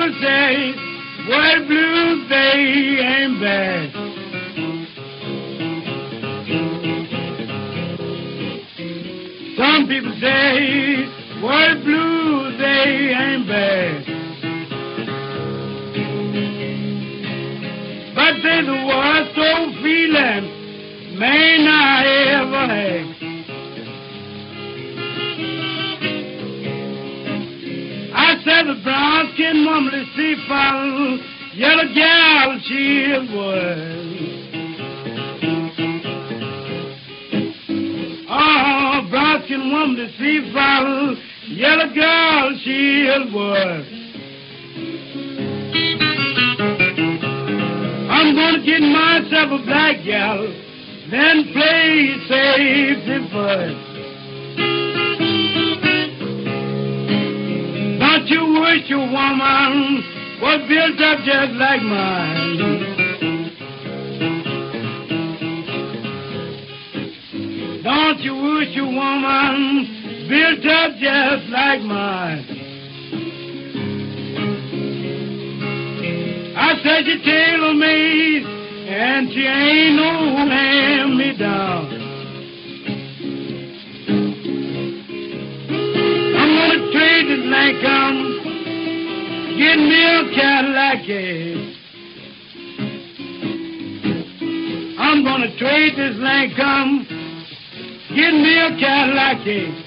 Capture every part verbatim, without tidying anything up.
people say, boy, blues, they ain't bad. Some people say, boy, blues, they ain't bad. But they the worst old feeling man I ever had. I said the brown skin woman, the sea fowl, yellow gal she was. Oh, brown skin woman, the sea fowl, yellow girl she was. I'm gonna get myself a black gal, then play safety first. Don't you wish your woman was built up just like mine? Don't you wish your woman built up just like mine? I said she tailor-made and she ain't no hand-me-down. I'm gonna trade this Lincoln, get me a Cadillac. I'm gonna trade this Lincoln, get me a Cadillac.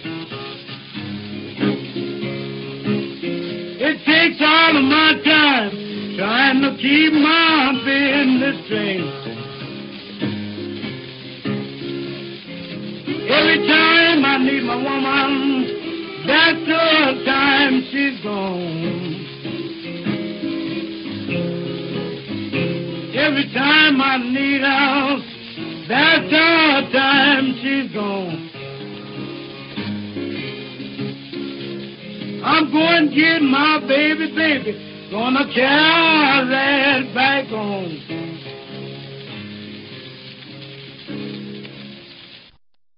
It takes all of my time trying to keep my business straight. Every time I need my woman, that's the time she's gone. Every time I need her, that's the time she's gone. I'm going to get my baby, baby. Gonna carry that back home.